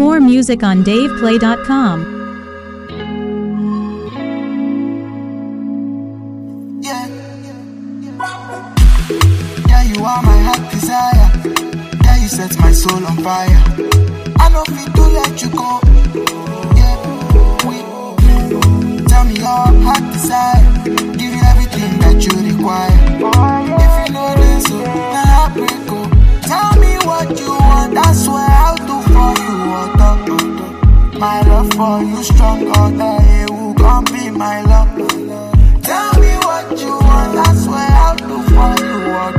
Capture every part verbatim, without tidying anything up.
More music on dave play dot com. Yeah, yeah, you are my heart desire. Yeah, you set my soul on fire. I know fit to let you go. Yeah, we tell me your heart desire. Give you everything that you require. If you know this, so now heartbreak go. Tell me what you want, that's where I'll do for you. My love for you stronger than you gon' be my love. Tell me what you want, that's where I'll do for you.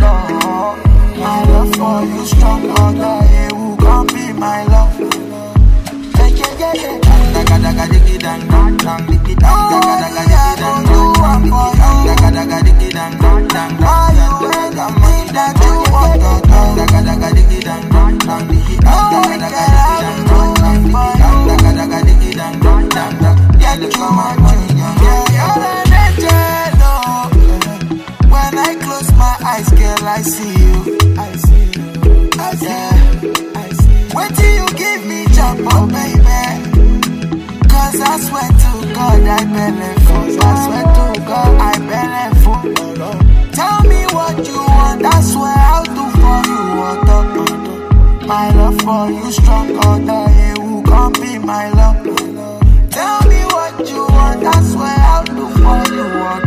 My love for you stronger than you gon' be my love. Yeah, yeah, yeah, yeah. Daga daga digi dang dang dang digi dang daga daga digi dang dang dang daga daga digi dang dang dang dang daga that you want daga daga digi dang dang dang digi dang daga daga digi dang dang dang daga daga digi dang dang dang dang yeah, look at my money, yeah, you're an angel, oh. When I close my eyes, girl, I see you, I see you, I see you, I see you. Wait till you give me jump, oh baby. Cause I swear to God, I benefit. I swear to God, I benefit. Tell me what you want, that's where I'll do for you. My love for you stronger than you gon' be my love. Tell me what you want, that's where I'll do for you.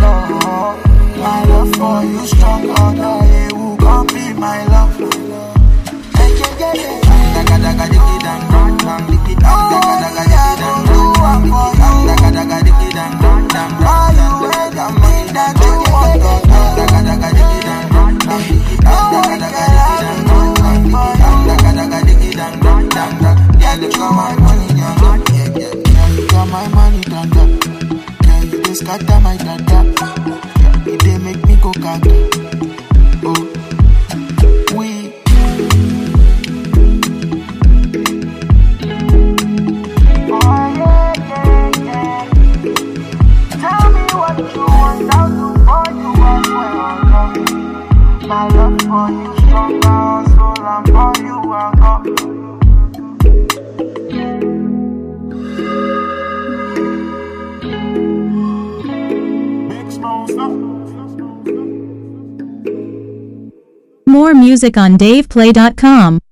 My love for you stronger than you gon' be my love. Yeah, yeah, yeah, yeah. Daga daga digi dang dang dang digi dang daga daga digi dang dang dang daga daga digi dang dang dang dang daga that you want daga daga digi dang dang dang digi dang daga daga digi dang dang dang daga daga digi dang dang dang dang yeah, you got my money, yeah, yeah, yeah, yeah, you got my money, dada. Yeah, you just scatter my dada. Yeah, it dey make me go gaga. Oh, we. My love for you stronger, so long for you I'll go. Big small stuff. More music on dave play dot com.